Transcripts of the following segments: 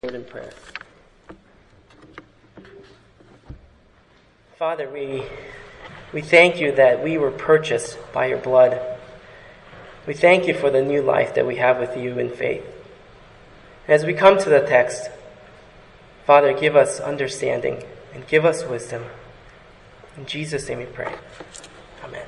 Lord in prayer. Father, we thank you that we were purchased by your blood. We thank you for the new life that we have with you in faith. As we come to the text, Father, give us understanding and give us wisdom. In Jesus' name we pray. Amen.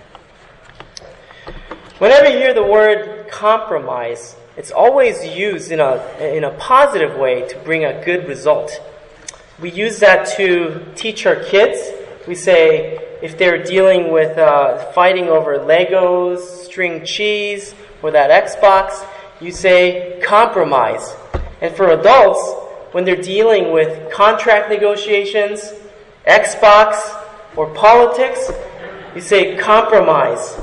Whenever you hear the word compromise, it's always used in a positive way to bring a good result. We use that to teach our kids. We say if they're dealing with fighting over Legos, string cheese, or that Xbox, you say compromise. And for adults, when they're dealing with contract negotiations, Xbox, or politics, you say compromise.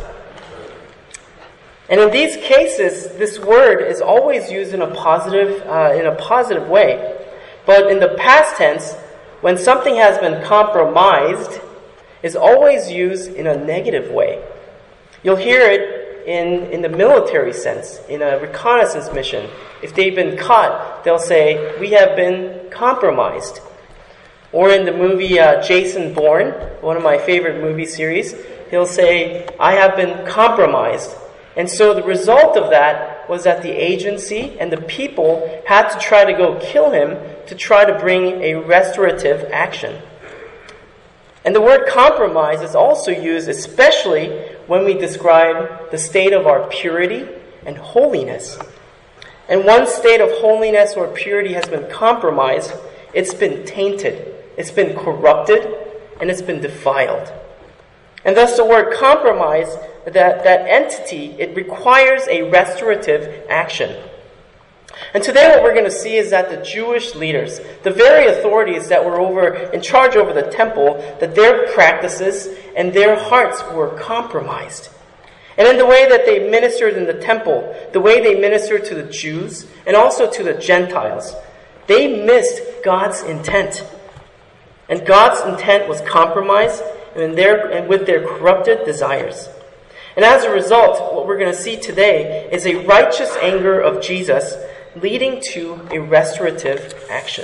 And in these cases, this word is always used in a positive way. But in the past tense, when something has been compromised, it's always used in a negative way. You'll hear it in the military sense, in a reconnaissance mission. If they've been caught, they'll say, "We have been compromised." Or in the movie Jason Bourne, one of my favorite movie series, he'll say, "I have been compromised." And so the result of that was that the agency and the people had to try to go kill him to try to bring a restorative action. And the word compromise is also used especially when we describe the state of our purity and holiness. And one state of holiness or purity has been compromised, it's been tainted, it's been corrupted, and it's been defiled. And thus the word compromise, that entity, it requires a restorative action. And today what we're going to see is that the Jewish leaders, the very authorities that were in charge over the temple, that their practices and their hearts were compromised. And in the way that they ministered in the temple, the way they ministered to the Jews and also to the Gentiles, they missed God's intent. And God's intent was compromised and with their corrupted desires. And as a result, what we're going to see today is a righteous anger of Jesus leading to a restorative action.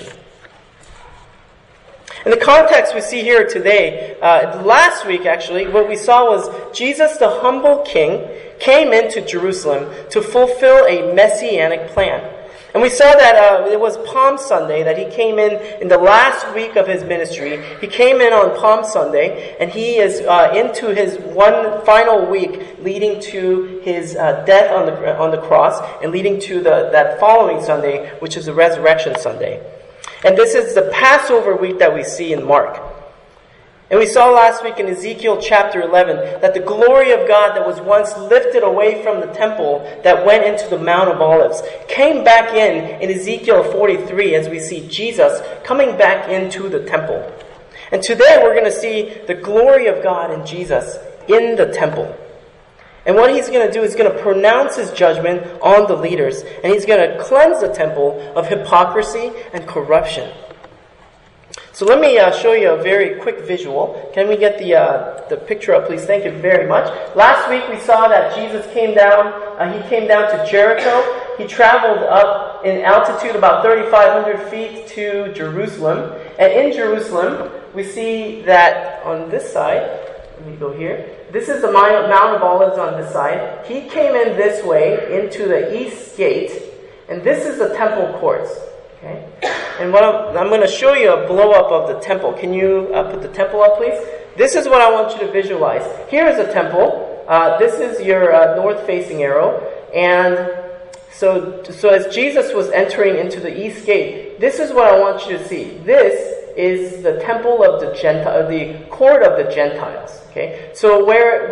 In the context we see here today, last week actually, what we saw was Jesus, the humble king, came into Jerusalem to fulfill a messianic plan. And we saw that it was Palm Sunday that he came in the last week of his ministry. He came in on Palm Sunday, and he is into his one final week leading to his death on the cross and leading to that following Sunday, which is the Resurrection Sunday. And this is the Passover week that we see in Mark. And we saw last week in Ezekiel chapter 11 that the glory of God that was once lifted away from the temple that went into the Mount of Olives came back in Ezekiel 43 as we see Jesus coming back into the temple. And today we're going to see the glory of God in Jesus in the temple. And what he's going to do is going to pronounce his judgment on the leaders. And he's going to cleanse the temple of hypocrisy and corruption. So let me show you a very quick visual. Can we get the picture up, please? Thank you very much. Last week we saw that Jesus came down. He came down to Jericho. He traveled up in altitude about 3,500 feet to Jerusalem. And in Jerusalem, we see that on this side, let me go here. This is the Mount of Olives on this side. He came in this way into the east gate. And this is the temple courts. Okay. And I'm going to show you a blow-up of the temple. Can you put the temple up, please? This is what I want you to visualize. Here is a temple. This is your north-facing arrow. And so as Jesus was entering into the east gate, this is what I want you to see. This is the temple of the court of the Gentiles. Okay, so where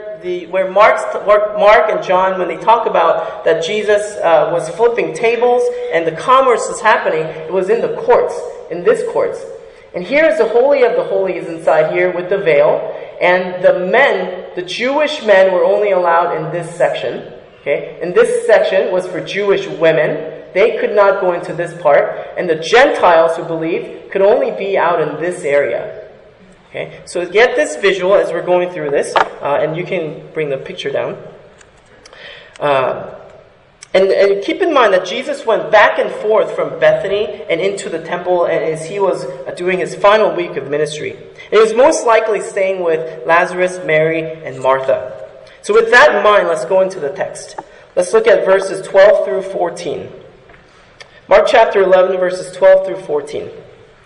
Mark and John, when they talk about that Jesus was flipping tables and the commerce was happening, it was in the courts, in this courts. And here is the Holy of the Holies inside here with the veil, and the Jewish men were only allowed in this section. Okay, and this section was for Jewish women. They could not go into this part, and the Gentiles who believed could only be out in this area. Okay, so get this visual as we're going through this, and you can bring the picture down. And keep in mind that Jesus went back and forth from Bethany and into the temple as he was doing his final week of ministry. And he was most likely staying with Lazarus, Mary, and Martha. So with that in mind, let's go into the text. Let's look at verses 12 through 14. Mark chapter 11, verses 12 through 14. It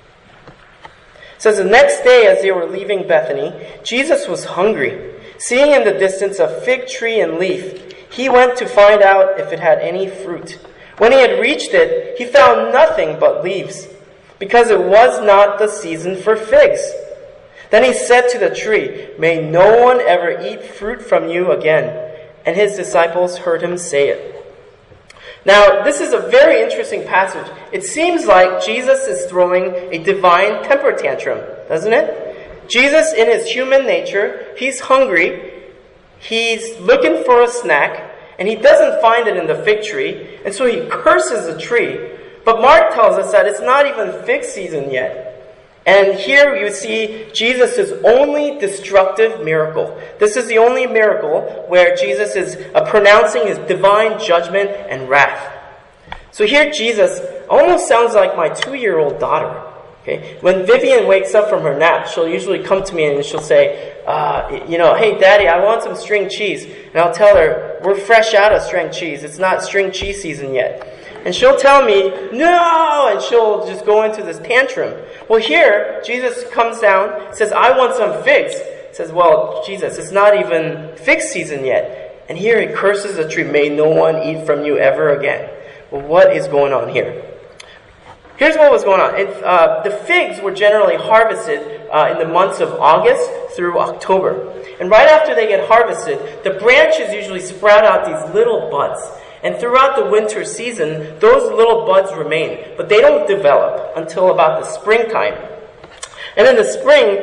says, the next day as they were leaving Bethany, Jesus was hungry. Seeing in the distance a fig tree and leaf, he went to find out if it had any fruit. When he had reached it, he found nothing but leaves, because it was not the season for figs. Then he said to the tree, may no one ever eat fruit from you again. And his disciples heard him say it. Now, this is a very interesting passage. It seems like Jesus is throwing a divine temper tantrum, doesn't it? Jesus, in his human nature, he's hungry. He's looking for a snack, and he doesn't find it in the fig tree, and so he curses the tree. But Mark tells us that it's not even fig season yet. And here you see Jesus' only destructive miracle. This is the only miracle where Jesus is pronouncing his divine judgment and wrath. So here Jesus almost sounds like my 2-year-old daughter. Okay? When Vivian wakes up from her nap, she'll usually come to me and she'll say, hey, Daddy, I want some string cheese. And I'll tell her, we're fresh out of string cheese. It's not string cheese season yet. And she'll tell me, no! And she'll just go into this tantrum. Well, here, Jesus comes down, says, I want some figs. Says, well, Jesus, it's not even fig season yet. And here he curses the tree, may no one eat from you ever again. Well, what is going on here? Here's what was going on. The figs were generally harvested in the months of August through October. And right after they get harvested, the branches usually sprout out these little buds. And throughout the winter season, those little buds remain. But they don't develop until about the springtime. And in the spring,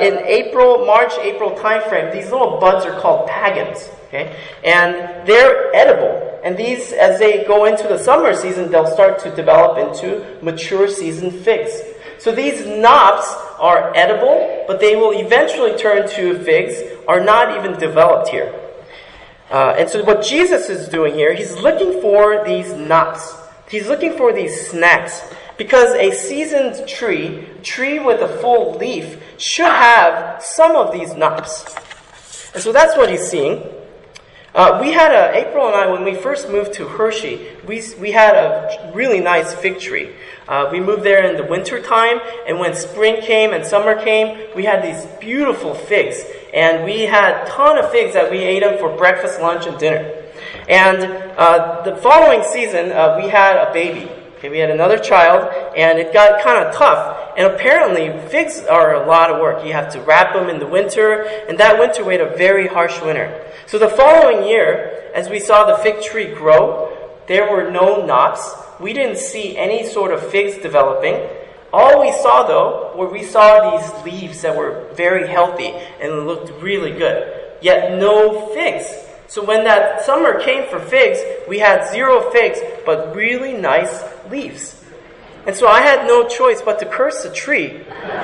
in March-April timeframe, these little buds are called pagans. Okay? And they're edible. And these, as they go into the summer season, they'll start to develop into mature season figs. So these knops are edible, but they will eventually turn to figs, are not even developed here. And so what Jesus is doing here, he's looking for these knops. He's looking for these snacks. Because a seasoned tree with a full leaf, should have some of these knops. And so that's what he's seeing. April and I, when we first moved to Hershey, we had a really nice fig tree. We moved there in the winter time, and when spring came and summer came, we had these beautiful figs. And we had a ton of figs that we ate them for breakfast, lunch, and dinner. And the following season, we had a baby. Okay, we had another child, and it got kind of tough. And apparently, figs are a lot of work. You have to wrap them in the winter, and that winter we had a very harsh winter. So the following year, as we saw the fig tree grow, there were no knops. We didn't see any sort of figs developing. All we saw, though, were we saw these leaves that were very healthy and looked really good, yet no figs. So when that summer came for figs, we had 0 figs, but really nice leaves. And so I had no choice but to curse the tree.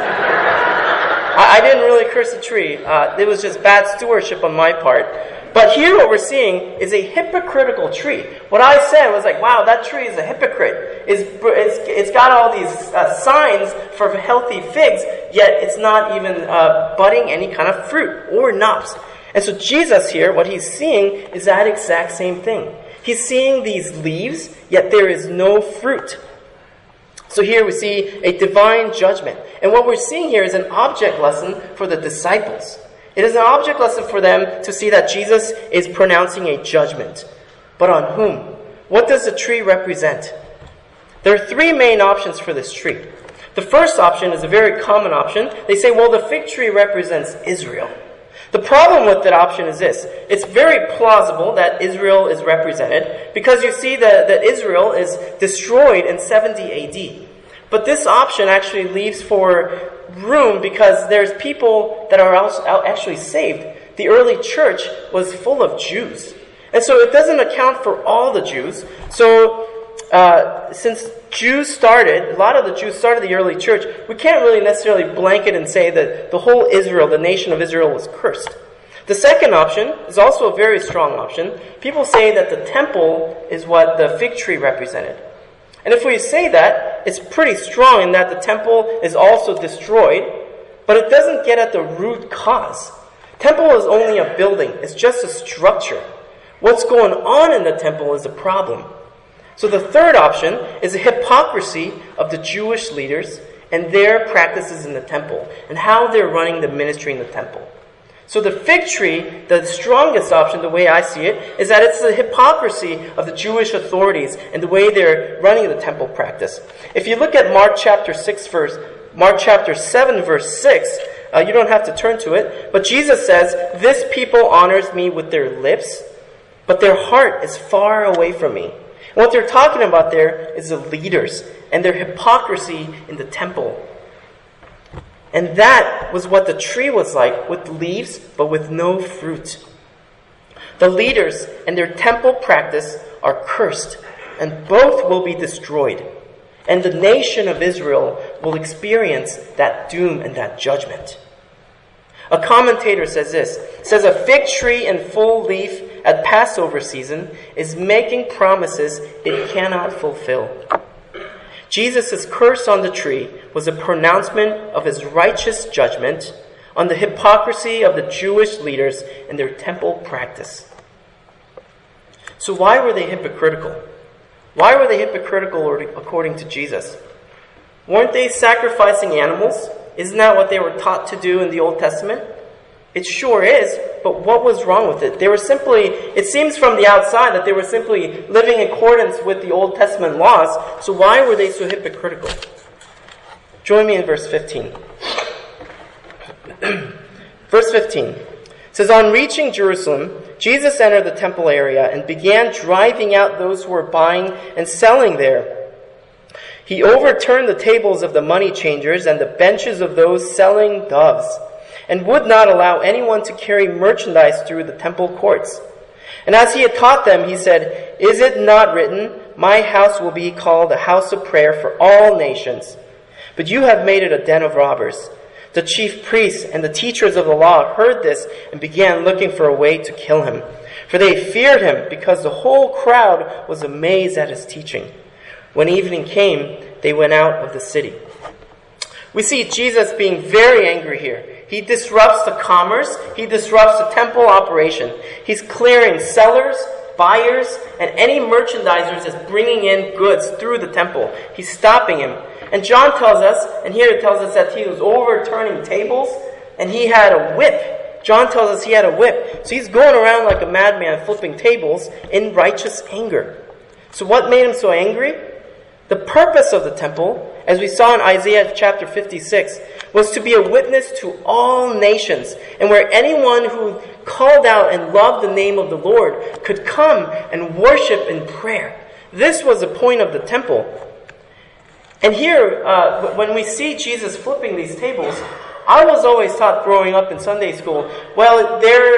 I didn't really curse the tree. It was just bad stewardship on my part. But here what we're seeing is a hypocritical tree. What I said was like, wow, that tree is a hypocrite. It's got all these signs for healthy figs, yet it's not even budding any kind of fruit or knops. And so Jesus here, what he's seeing is that exact same thing. He's seeing these leaves, yet there is no fruit. So here we see a divine judgment. And what we're seeing here is an object lesson for the disciples. It is an object lesson for them to see that Jesus is pronouncing a judgment. But on whom? What does the tree represent? There are 3 main options for this tree. The first option is a very common option. They say, well, the fig tree represents Israel. The problem with that option is this. It's very plausible that Israel is represented because you see that Israel is destroyed in 70 AD. But this option actually leaves for room because there's people that are actually saved. The early church was full of Jews. And so it doesn't account for all the Jews. So since a lot of the Jews started the early church, we can't really necessarily blanket and say that the whole Israel, the nation of Israel, was cursed. The second option is also a very strong option. People say that the temple is what the fig tree represented. And if we say that, it's pretty strong in that the temple is also destroyed, but it doesn't get at the root cause. Temple is only a building. It's just a structure. What's going on in the temple is a problem. So the third option is the hypocrisy of the Jewish leaders and their practices in the temple and how they're running the ministry in the temple. So the fig tree, the strongest option, the way I see it, is that it's the hypocrisy of the Jewish authorities and the way they're running the temple practice. If you look at Mark chapter 7, verse 6, you don't have to turn to it, but Jesus says, "This people honors me with their lips, but their heart is far away from me." And what they're talking about there is the leaders and their hypocrisy in the temple. And that was what the tree was like, with leaves, but with no fruit. The leaders and their temple practice are cursed, and both will be destroyed. And the nation of Israel will experience that doom and that judgment. A commentator says this, says a fig tree in full leaf at Passover season is making promises it cannot fulfill. Jesus' curse on the tree was a pronouncement of his righteous judgment on the hypocrisy of the Jewish leaders and their temple practice. So why were they hypocritical? Why were they hypocritical according to Jesus? Weren't they sacrificing animals? Isn't that what they were taught to do in the Old Testament? It sure is, but what was wrong with it? They were simply, it seems from the outside that they were simply living in accordance with the Old Testament laws, so why were they so hypocritical? Join me in verse 15. Verse 15 says, "On reaching Jerusalem, Jesus entered the temple area and began driving out those who were buying and selling there. He overturned the tables of the money changers and the benches of those selling doves, and would not allow anyone to carry merchandise through the temple courts. And as he had taught them, he said, 'Is it not written, my house will be called a house of prayer for all nations? But you have made it a den of robbers.' The chief priests and the teachers of the law heard this and began looking for a way to kill him. For they feared him because the whole crowd was amazed at his teaching. When evening came, they went out of the city." We see Jesus being very angry here. He disrupts the commerce. He disrupts the temple operation. He's clearing sellers, buyers, and any merchandisers that's bringing in goods through the temple. He's stopping him. And John tells us, and here it tells us that he was overturning tables, and he had a whip. John tells us he had a whip. So he's going around like a madman flipping tables in righteous anger. So what made him so angry? The purpose of the temple, as we saw in Isaiah chapter 56, was to be a witness to all nations, and where anyone who called out and loved the name of the Lord could come and worship in prayer. This was the point of the temple. And here, when we see Jesus flipping these tables, I was always taught growing up in Sunday school, well,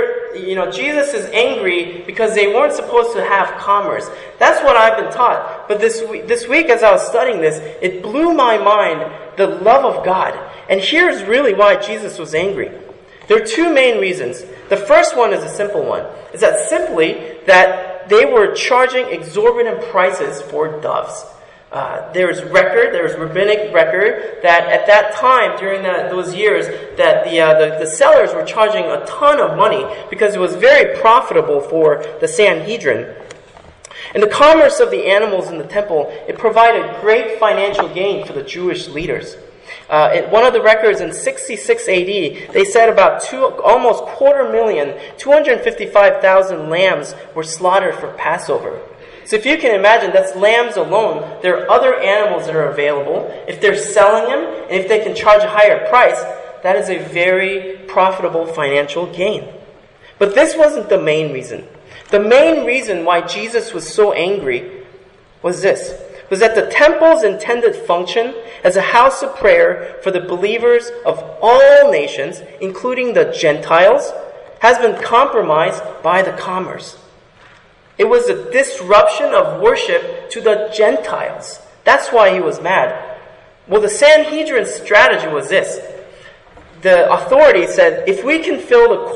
Jesus is angry because they weren't supposed to have commerce. That's what I've been taught. But this week as I was studying this, it blew my mind, the love of God. And here's really why Jesus was angry. There are two main reasons. The first one is a simple one. Is that simply that they were charging exorbitant prices for doves. There's rabbinic record that at that time, during those years, that the sellers were charging a ton of money because it was very profitable for the Sanhedrin. And the commerce of the animals in the temple, it provided great financial gain for the Jewish leaders. In one of the records in 66 AD, they said about almost 250,000 255,000 lambs were slaughtered for Passover. So if you can imagine, that's lambs alone. There are other animals that are available. If they're selling them, and if they can charge a higher price, that is a very profitable financial gain. But this wasn't the main reason. The main reason why Jesus was so angry was that the temple's intended function as a house of prayer for the believers of all nations, including the Gentiles, has been compromised by the commerce. It was a disruption of worship to the Gentiles. That's why he was mad. Well, the Sanhedrin's strategy was this. The authorities said, if we can fill the court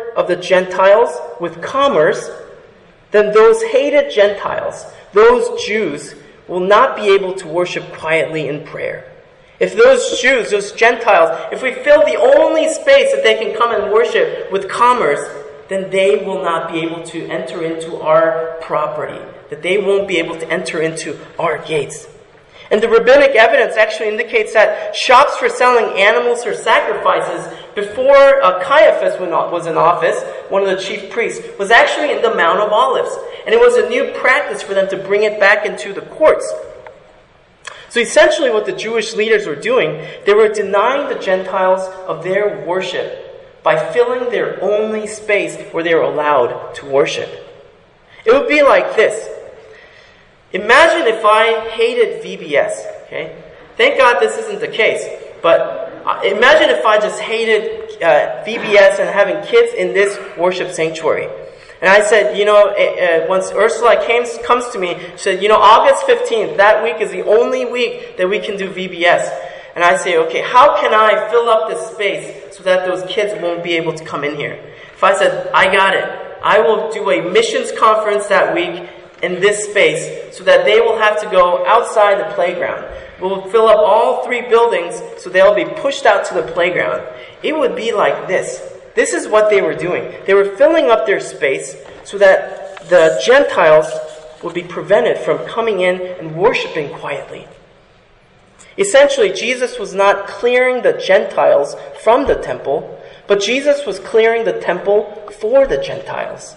of the Gentiles with commerce, then those hated Gentiles, those Jews, will not be able to worship quietly in prayer. If those Jews, those Gentiles, if we fill the only space that they can come and worship with commerce, then they will not be able to enter into our property, that they won't be able to enter into our gates. And the rabbinic evidence actually indicates that shops for selling animals for sacrifices before Caiaphas was in office, one of the chief priests, was actually in the Mount of Olives. And it was a new practice for them to bring it back into the courts. So essentially what the Jewish leaders were doing, they were denying the Gentiles of their worship by filling their only space where they were allowed to worship. It would be like this. Imagine if I hated VBS, okay? Thank God this isn't the case, but imagine if I just hated VBS and having kids in this worship sanctuary. And I said, once Ursula comes to me, she said, August 15th, that week is the only week that we can do VBS. And I say, okay, how can I fill up this space so that those kids won't be able to come in here? If I said, I got it, I will do a missions conference that week in this space so that they will have to go outside the playground. We'll fill up all 3 buildings so they'll be pushed out to the playground. It would be like this. This is what they were doing. They were filling up their space so that the Gentiles would be prevented from coming in and worshiping quietly. Essentially, Jesus was not clearing the Gentiles from the temple, but Jesus was clearing the temple for the Gentiles.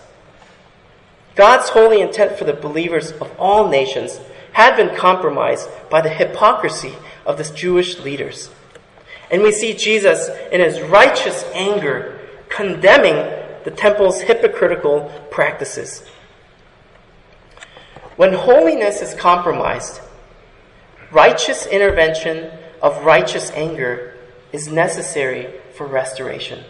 God's holy intent for the believers of all nations had been compromised by the hypocrisy of the Jewish leaders. And we see Jesus in his righteous anger condemning the temple's hypocritical practices. When holiness is compromised, righteous intervention of righteous anger is necessary for restoration.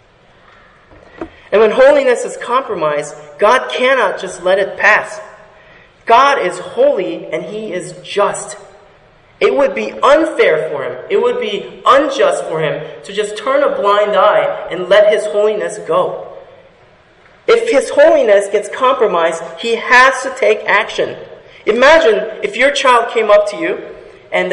And when holiness is compromised, God cannot just let it pass. God is holy and he is just. It would be unfair for him, it would be unjust for him to just turn a blind eye and let his holiness go. If his holiness gets compromised, he has to take action. Imagine if your child came up to you and,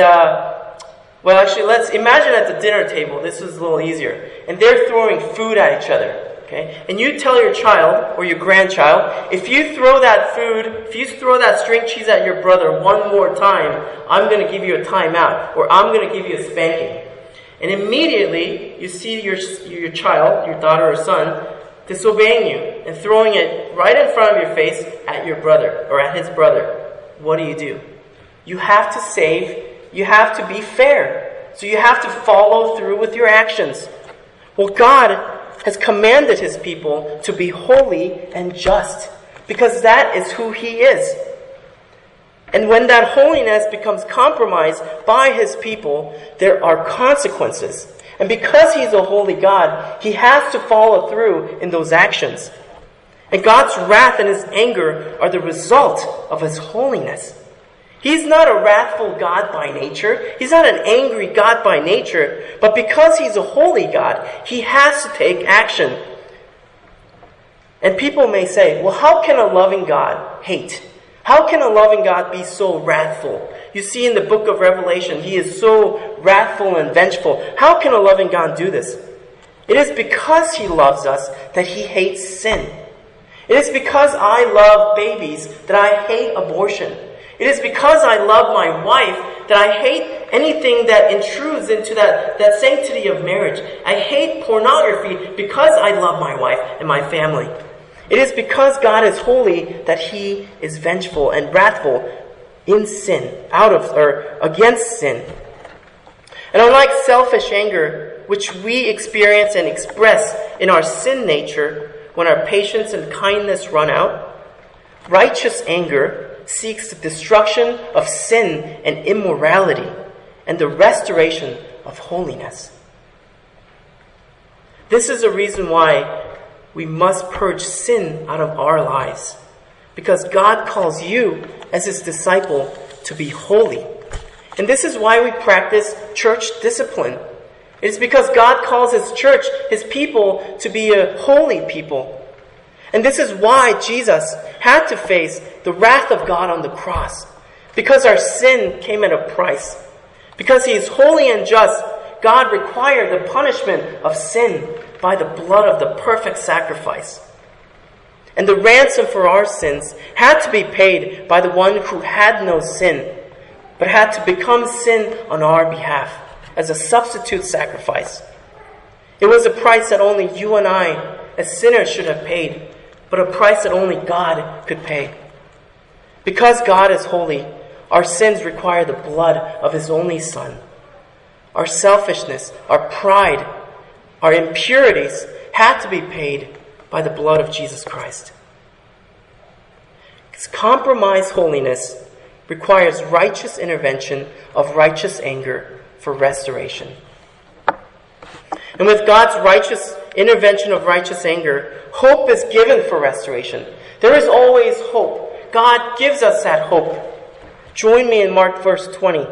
let's imagine at the dinner table, this is a little easier, and they're throwing food at each other. Okay? And you tell your child or your grandchild, if you throw that food, if you throw that string cheese at your brother one more time, I'm going to give you a timeout, or I'm going to give you a spanking. And immediately you see your child, your daughter or son, disobeying you and throwing it right in front of your face at your brother or at his brother. What do? You have to save, you have to be fair. So you have to follow through with your actions. Well, God has commanded his people to be holy and just, because that is who he is. And when that holiness becomes compromised by his people, there are consequences. And because he's a holy God, he has to follow through in those actions. And God's wrath and his anger are the result of his holiness. He's not a wrathful God by nature. He's not an angry God by nature. But because he's a holy God, he has to take action. And people may say, well, how can a loving God hate? How can a loving God be so wrathful? You see in the book of Revelation, he is so wrathful and vengeful. How can a loving God do this? It is because he loves us that he hates sin. It is because I love babies that I hate abortion. It is because I love my wife that I hate anything that intrudes into that sanctity of marriage. I hate pornography because I love my wife and my family. It is because God is holy that he is vengeful and wrathful in sin, against sin. And unlike selfish anger, which we experience and express in our sin nature when our patience and kindness run out, righteous anger seeks the destruction of sin and immorality and the restoration of holiness. This is a reason why we must purge sin out of our lives, because God calls you as his disciple to be holy. And this is why we practice church discipline. It is because God calls His church, His people, to be a holy people. And this is why Jesus had to face the wrath of God on the cross. Because our sin came at a price. Because He is holy and just, God required the punishment of sin by the blood of the perfect sacrifice. And the ransom for our sins had to be paid by the one who had no sin, but had to become sin on our behalf as a substitute sacrifice. It was a price that only you and I, as sinners, should have paid, but a price that only God could pay. Because God is holy, our sins require the blood of His only Son. Our selfishness, our pride, our impurities had to be paid by the blood of Jesus Christ. Compromised holiness requires righteous intervention of righteous anger for restoration. And with God's righteous intervention of righteous anger, hope is given for restoration. There is always hope. God gives us that hope. Join me in Mark verse 20.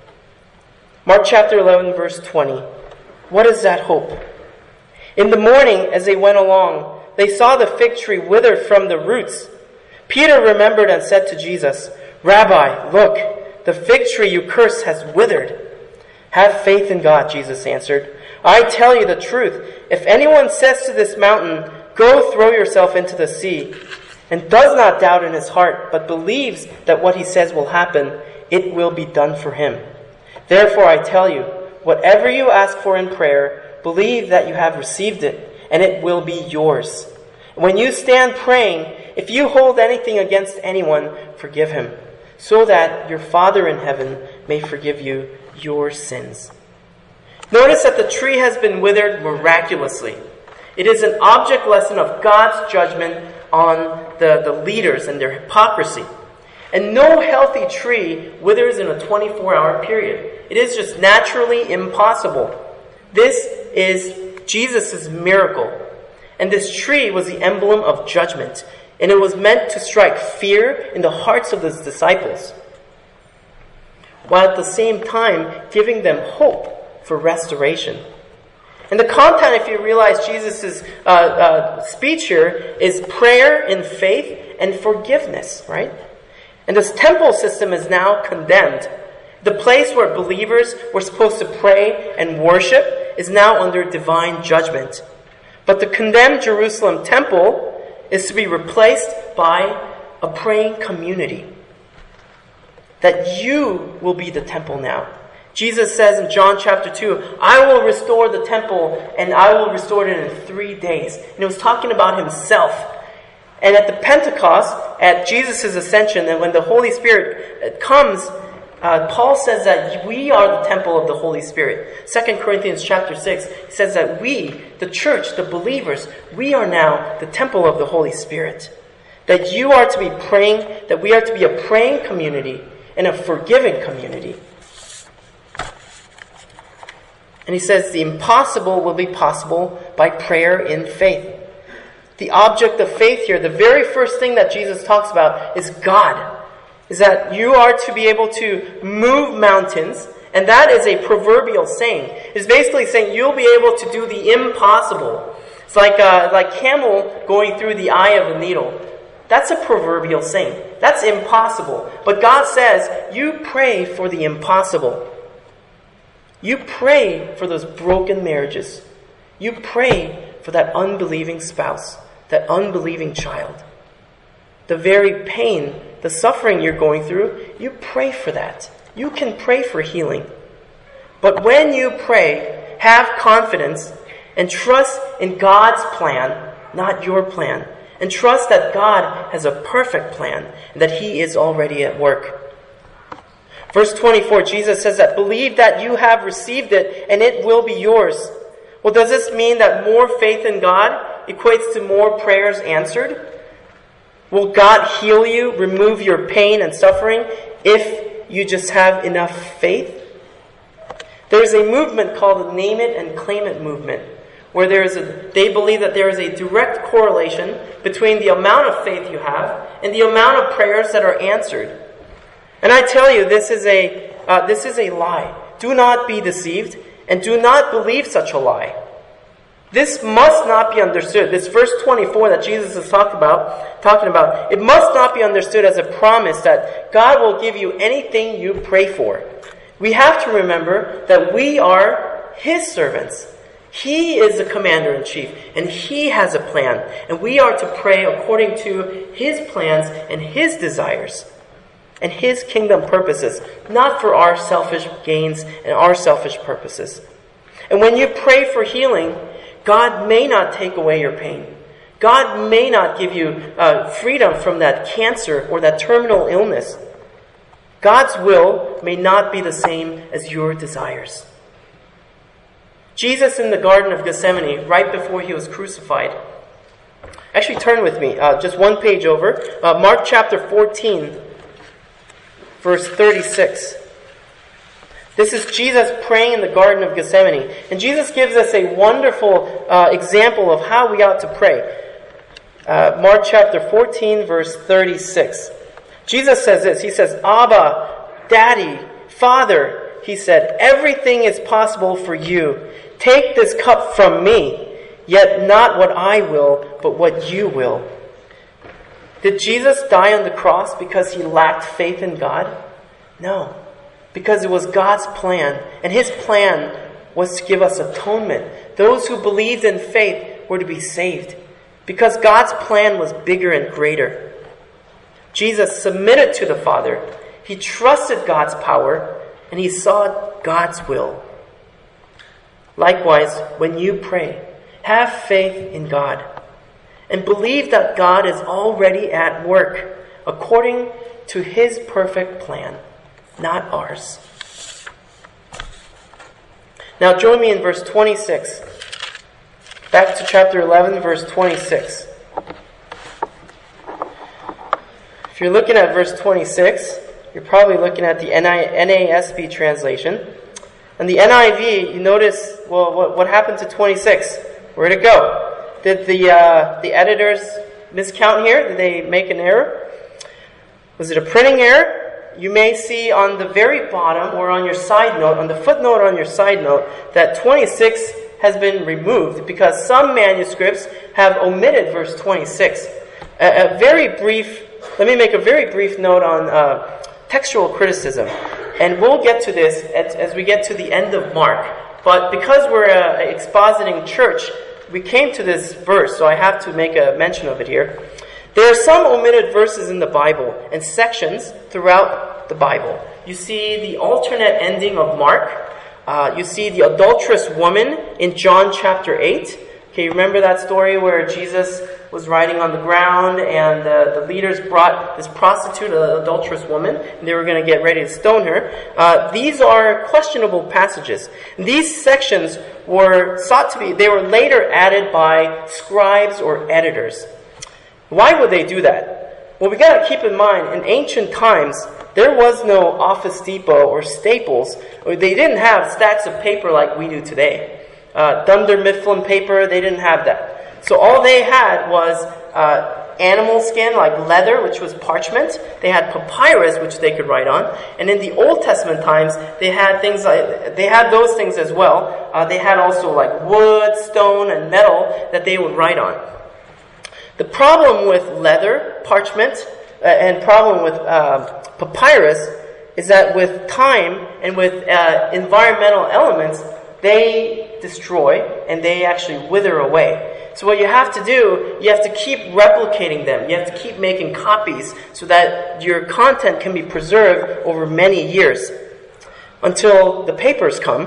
Mark chapter 11 verse 20. What is that hope? In the morning, as they went along, they saw the fig tree withered from the roots. Peter remembered and said to Jesus, "Rabbi, look, the fig tree you cursed has withered." "Have faith in God," Jesus answered. "I tell you the truth. If anyone says to this mountain, 'Go throw yourself into the sea,' and does not doubt in his heart, but believes that what he says will happen, it will be done for him. Therefore I tell you, whatever you ask for in prayer, believe that you have received it, and it will be yours. When you stand praying, if you hold anything against anyone, forgive him, so that your Father in heaven may forgive you your sins." Notice that the tree has been withered miraculously. It is an object lesson of God's judgment on the leaders and their hypocrisy. And no healthy tree withers in a 24-hour period. It is just naturally impossible. This is Jesus' miracle. And this tree was the emblem of judgment. And it was meant to strike fear in the hearts of His disciples, while at the same time giving them hope for restoration. And the content, if you realize Jesus' speech here, is prayer in faith and forgiveness, right? And this temple system is now condemned. The place where believers were supposed to pray and worship is now under divine judgment. But the condemned Jerusalem temple is to be replaced by a praying community. That you will be the temple now. Jesus says in John chapter 2, "I will restore the temple and I will restore it in 3 days." And it was talking about Himself. And at the Pentecost, at Jesus' ascension, and when the Holy Spirit comes, Paul says that we are the temple of the Holy Spirit. 2 Corinthians chapter 6 says that we, the church, the believers, we are now the temple of the Holy Spirit. That you are to be praying, that we are to be a praying community and a forgiving community. And he says the impossible will be possible by prayer in faith. The object of faith here, the very first thing that Jesus talks about is God. Is that you are to be able to move mountains, and that is a proverbial saying. It's basically saying you'll be able to do the impossible. It's like camel going through the eye of a needle. That's a proverbial saying. That's impossible. But God says, you pray for the impossible. You pray for those broken marriages. You pray for that unbelieving spouse, that unbelieving child. The very pain, the suffering you're going through, you pray for that. You can pray for healing. But when you pray, have confidence and trust in God's plan, not your plan. And trust that God has a perfect plan and that He is already at work. Verse 24, Jesus says that believe that you have received it and it will be yours. Well, does this mean that more faith in God equates to more prayers answered? Will God heal you, remove your pain and suffering if you just have enough faith? There's a movement called the Name It and Claim It movement, where they believe that there is a direct correlation between the amount of faith you have and the amount of prayers that are answered. And I tell you, this is a lie. Do not be deceived, and do not believe such a lie. This must not be understood. This verse 24 that Jesus is talking about, it must not be understood as a promise that God will give you anything you pray for. We have to remember that we are His servants. He is the commander-in-chief, and He has a plan, and we are to pray according to His plans and His desires and His kingdom purposes, not for our selfish gains and our selfish purposes. And when you pray for healing, God may not take away your pain. God may not give you freedom from that cancer or that terminal illness. God's will may not be the same as your desires. Jesus in the Garden of Gethsemane, right before He was crucified. Actually, turn with me, just one page over. Mark chapter 14, verse 36. This is Jesus praying in the Garden of Gethsemane. And Jesus gives us a wonderful example of how we ought to pray. Mark chapter 14, verse 36. Jesus says this. He says, Abba, Daddy, Father, He said, everything is possible for you. Take this cup from me, yet not what I will, but what you will. Did Jesus die on the cross because He lacked faith in God? No. Because it was God's plan, and His plan was to give us atonement. Those who believed in faith were to be saved, because God's plan was bigger and greater. Jesus submitted to the Father. He trusted God's power, and He saw God's will. Likewise, when you pray, have faith in God, and believe that God is already at work according to His perfect plan, not ours. Now join me in verse 26. Back to chapter 11, verse 26. If you're looking at verse 26, you're probably looking at the NASB translation. And the NIV, you notice, well, what happened to 26? Where'd it go? Did the editors miscount here? Did they make an error? Was it a printing error? You may see on the very bottom or on your side note, on the footnote on your side note, that 26 has been removed because some manuscripts have omitted verse 26. Let me make a very brief note on textual criticism. And we'll get to this as we get to the end of Mark. But because we're an expositing church, we came to this verse, so I have to make a mention of it here. There are some omitted verses in the Bible and sections throughout the Bible. You see the alternate ending of Mark. You see the adulterous woman in John chapter 8. Okay, remember that story where Jesus was riding on the ground and the leaders brought this prostitute, an adulterous woman, and they were going to get ready to stone her. These are questionable passages. These sections were they were later added by scribes or editors. Why would they do that? Well, we got to keep in mind, in ancient times, there was no Office Depot or Staples. Or they didn't have stacks of paper like we do today. Dunder Mifflin paper, they didn't have that. So all they had was animal skin, like leather, which was parchment. They had papyrus, which they could write on. And in the Old Testament times, they had those things as well. They had also like wood, stone, and metal that they would write on. The problem with leather, parchment, and problem with papyrus is that with time and with environmental elements, they destroy and they actually wither away. So what you have to do, you have to keep replicating them. You have to keep making copies so that your content can be preserved over many years until the papers come.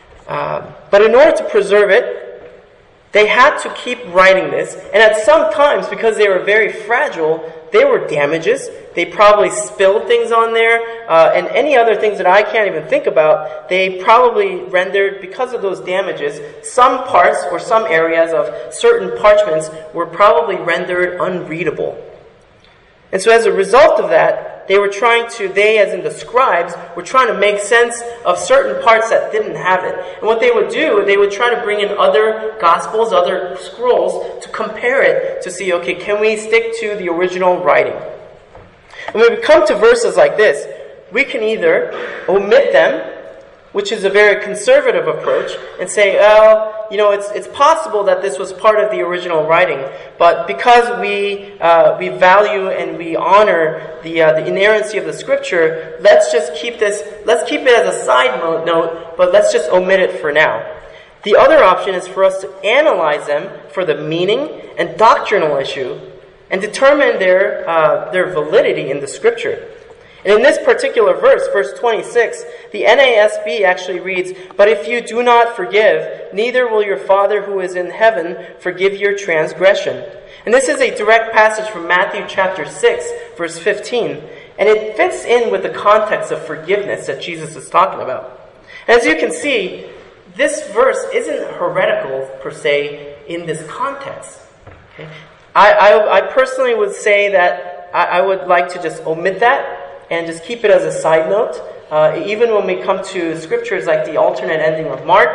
But in order to preserve it, they had to keep writing this. And at some times, because they were very fragile, there were damages. They probably spilled things on there. And any other things that I can't even think about, they probably rendered, because of those damages, some parts or some areas of certain parchments were probably rendered unreadable. And so as a result of that, they as in the scribes, were trying to make sense of certain parts that didn't have it. And what they would do, they would try to bring in other gospels, other scrolls, to compare it, to see, okay, can we stick to the original writing? And when we come to verses like this, we can either omit them, which is a very conservative approach, and say, well, it's possible that this was part of the original writing, but because we value and we honor the inerrancy of the Scripture, let's keep it as a side note, but let's just omit it for now. The other option is for us to analyze them for the meaning and doctrinal issue and determine their validity in the Scripture. And in this particular verse 26, the NASB actually reads, "But if you do not forgive, neither will your Father who is in heaven forgive your transgression." And this is a direct passage from Matthew chapter 6, verse 15. And it fits in with the context of forgiveness that Jesus is talking about. And as you can see, this verse isn't heretical per se in this context. Okay? I personally would say that I would like to just omit that and just keep it as a side note. Even when we come to scriptures like the alternate ending of Mark,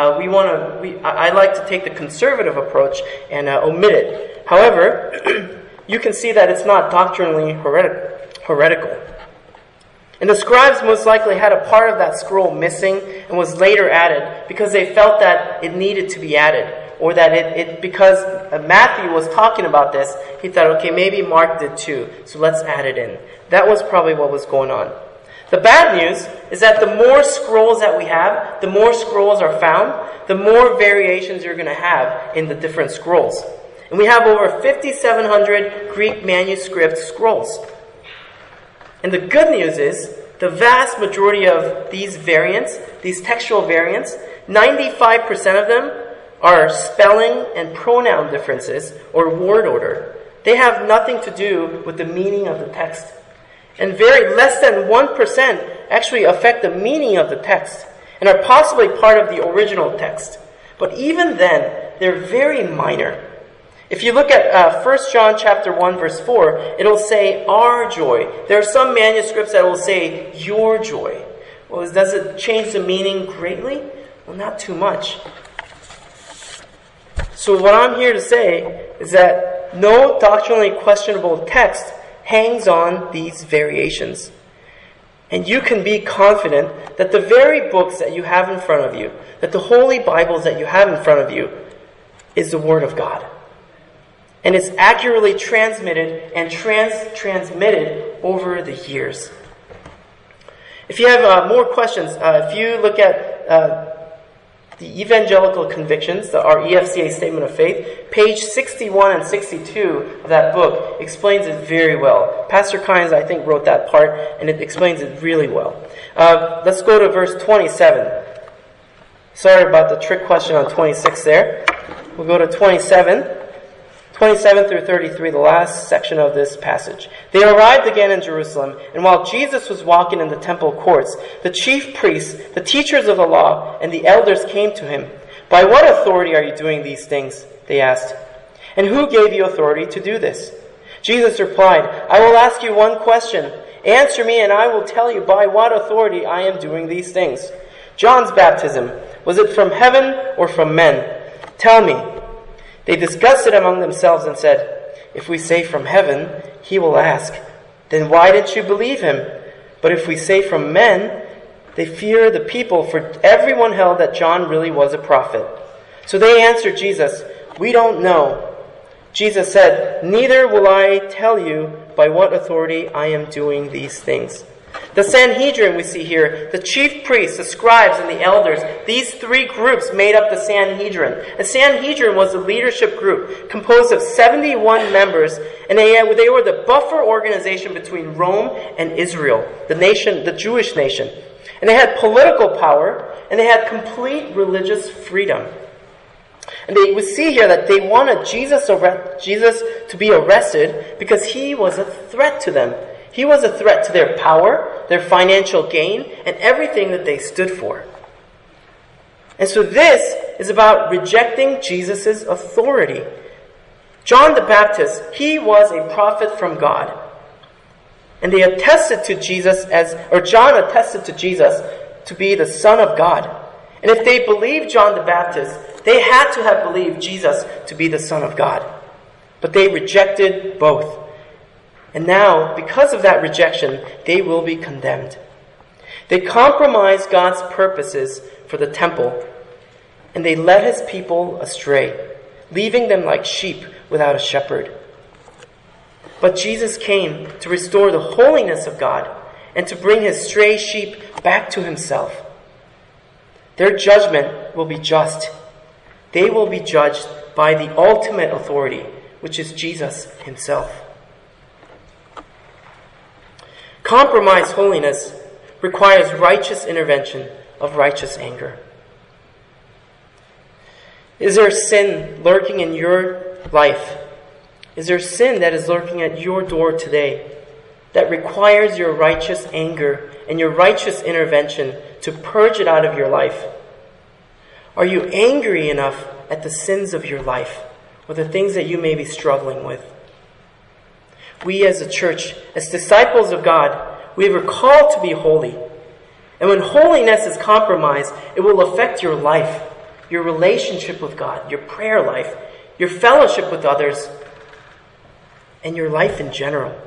I like to take the conservative approach and omit it. However, you can see that it's not doctrinally heretical. And the scribes most likely had a part of that scroll missing and was later added because they felt that it needed to be added. Or that because Matthew was talking about this, he thought, okay, maybe Mark did too, so let's add it in. That was probably what was going on. The bad news is that the more scrolls that we have, the more scrolls are found, the more variations you're going to have in the different scrolls. And we have over 5,700 Greek manuscript scrolls. And the good news is, the vast majority of these variants, these textual variants, 95% of them are spelling and pronoun differences or word order. They have nothing to do with the meaning of the text. And very less than 1% actually affect the meaning of the text and are possibly part of the original text. But even then, they're very minor. If you look at 1 John chapter 1 verse 4, it'll say our joy. There are some manuscripts that will say your joy. Well, does it change the meaning greatly? Well, not too much. So what I'm here to say is that no doctrinally questionable text hangs on these variations. And you can be confident that the very books that you have in front of you, that the Holy Bibles that you have in front of you, is the Word of God. And it's accurately transmitted and transmitted over the years. If you have more questions, if you look at the Evangelical Convictions, our EFCA Statement of Faith, page 61 and 62 of that book explains it very well. Pastor Kynes, I think, wrote that part, and it explains it really well. Let's go to verse 27. Sorry about the trick question on 26 there. We'll go to 27 through 33, the last section of this passage. They arrived again in Jerusalem, and while Jesus was walking in the temple courts, the chief priests, the teachers of the law, and the elders came to him. "By what authority are you doing these things?" they asked. "And who gave you authority to do this?" Jesus replied, "I will ask you one question. Answer me, and I will tell you by what authority I am doing these things. John's baptism, was it from heaven or from men? Tell me." They discussed it among themselves and said, "If we say from heaven, he will ask, 'Then why didn't you believe him?' But if we say from men," they fear the people, for everyone held that John really was a prophet. So they answered Jesus, "We don't know." Jesus said, "Neither will I tell you by what authority I am doing these things." The Sanhedrin we see here, the chief priests, the scribes, and the elders, these three groups made up the Sanhedrin. The Sanhedrin was a leadership group composed of 71 members, and they were the buffer organization between Rome and Israel, the nation, the Jewish nation. And they had political power, and they had complete religious freedom. And we see here that they wanted Jesus to be arrested because he was a threat to them. He was a threat to their power, their financial gain, and everything that they stood for. And so this is about rejecting Jesus' authority. John the Baptist, he was a prophet from God. And they attested to John attested to Jesus to be the Son of God. And if they believed John the Baptist, they had to have believed Jesus to be the Son of God. But they rejected both. And now, because of that rejection, they will be condemned. They compromised God's purposes for the temple, and they led his people astray, leaving them like sheep without a shepherd. But Jesus came to restore the holiness of God and to bring his stray sheep back to himself. Their judgment will be just. They will be judged by the ultimate authority, which is Jesus himself. Compromised holiness requires righteous intervention of righteous anger. Is there sin lurking in your life? Is there sin that is lurking at your door today that requires your righteous anger and your righteous intervention to purge it out of your life? Are you angry enough at the sins of your life or the things that you may be struggling with? We as a church, as disciples of God, we are called to be holy. And when holiness is compromised, it will affect your life, your relationship with God, your prayer life, your fellowship with others, and your life in general.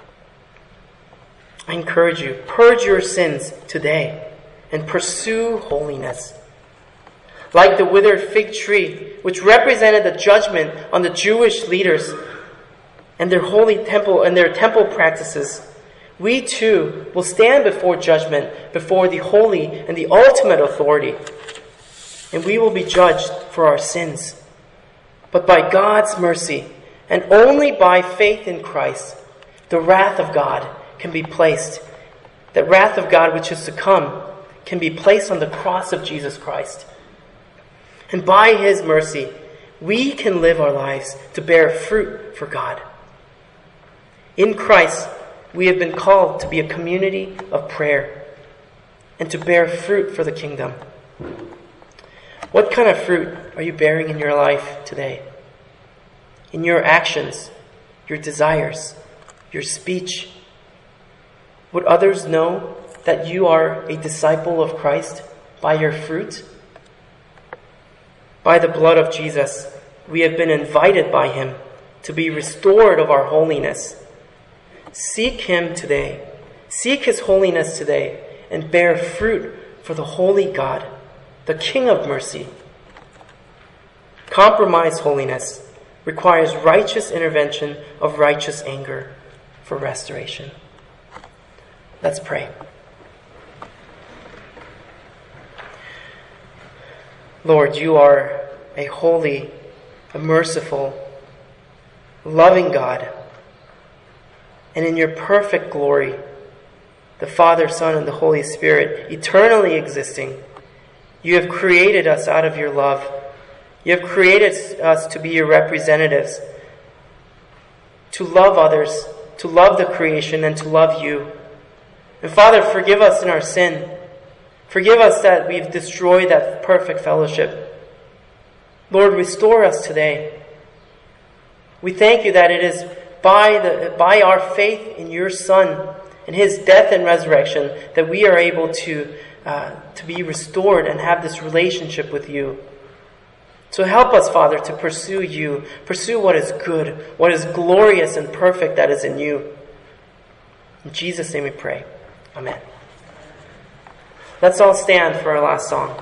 I encourage you, purge your sins today and pursue holiness. Like the withered fig tree, which represented the judgment on the Jewish leaders and their holy temple and their temple practices, we too will stand before judgment, before the holy and the ultimate authority. And we will be judged for our sins. But by God's mercy, and only by faith in Christ, the wrath of God can be placed. The wrath of God which is to come can be placed on the cross of Jesus Christ. And by his mercy, we can live our lives to bear fruit for God. In Christ, we have been called to be a community of prayer and to bear fruit for the kingdom. What kind of fruit are you bearing in your life today? In your actions, your desires, your speech? Would others know that you are a disciple of Christ by your fruit? By the blood of Jesus, we have been invited by him to be restored of our holiness. Seek him today. Seek his holiness today and bear fruit for the holy God, the King of mercy. Compromised holiness requires righteous intervention of righteous anger for restoration. Let's pray. Lord, you are a holy, a merciful, loving God. And in your perfect glory, the Father, Son, and the Holy Spirit, eternally existing, you have created us out of your love. You have created us to be your representatives, to love others, to love the creation, and to love you. And Father, forgive us in our sin. Forgive us that we've destroyed that perfect fellowship. Lord, restore us today. We thank you that it is by our faith in your Son and his death and resurrection that we are able to be restored and have this relationship with you. So help us, Father, to pursue you, pursue what is good, what is glorious and perfect that is in you. In Jesus' name we pray. Amen. Let's all stand for our last song.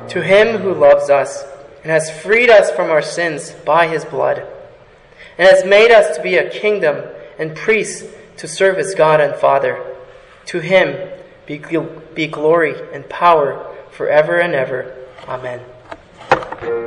To him who loves us and has freed us from our sins by his blood, and has made us to be a kingdom and priests to serve his God and Father. To him be glory and power forever and ever. Amen.